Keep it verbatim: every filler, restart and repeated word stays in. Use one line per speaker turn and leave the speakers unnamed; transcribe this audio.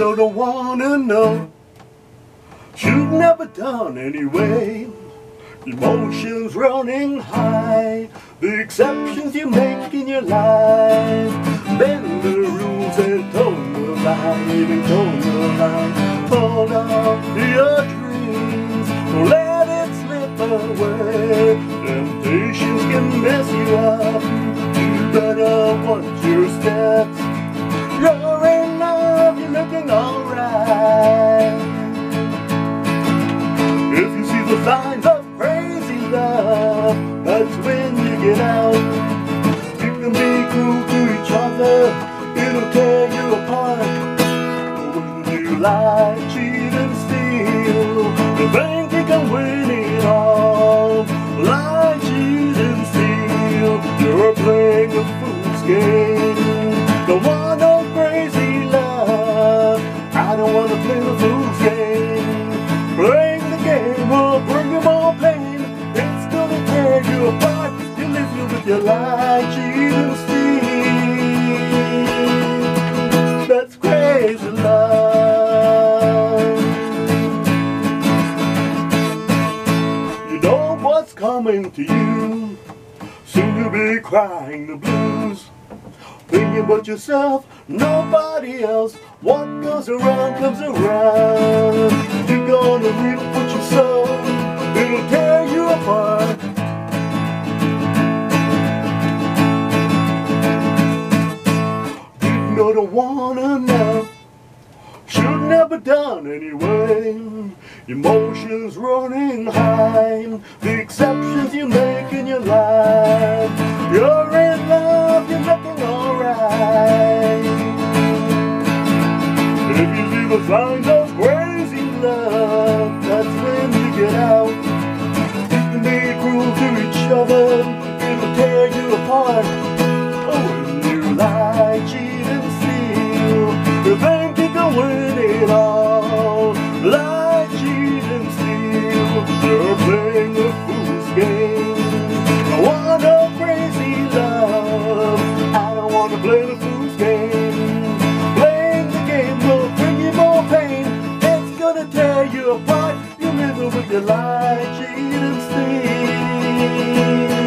know, don't wanna know. You've never done anyway. Emotions running high, the exceptions you make in your life. Bend the rules and toe the line, even toe the line. Hold on to your dreams, don't let it slip away. Temptations can mess you up, you better watch your steps. You're in love, you're looking alright. If you see the signs of crazy love, that's when you get out. You can be cruel to each other, it'll tear you apart. When you lie, cheat and steal, you think you can win it all. Lie, cheat and steal, you're playing a fool's game. Don't want no crazy love, I don't want to play the fool's game. Playing the game will bring you more pain, it's gonna tear you apart. You're living with your lie, cheat and steal. That's crazy love. You know what's coming to you, soon you'll be crying the blues. Thinking about yourself, nobody else. What goes around comes around. You're gonna reap what you sow, it'll tear you apart. Didn't know, don't wanna know. Should never done anyway. Emotions running high, the exceptions you make in your life. You're in love, you're looking alright. If you see the signs of crazy love, that's when you get out. You can be cruel to each other, it'll tear you apart. Oh, when you lie, cheat and steal, you think you can win it all. Lie, cheat and steal, you're playing a fool's game. I want no crazy love, I don't want to play the fool's game. Playing the game will bring you more pain, it's gonna tear you apart. You live with your lie, cheat and steal.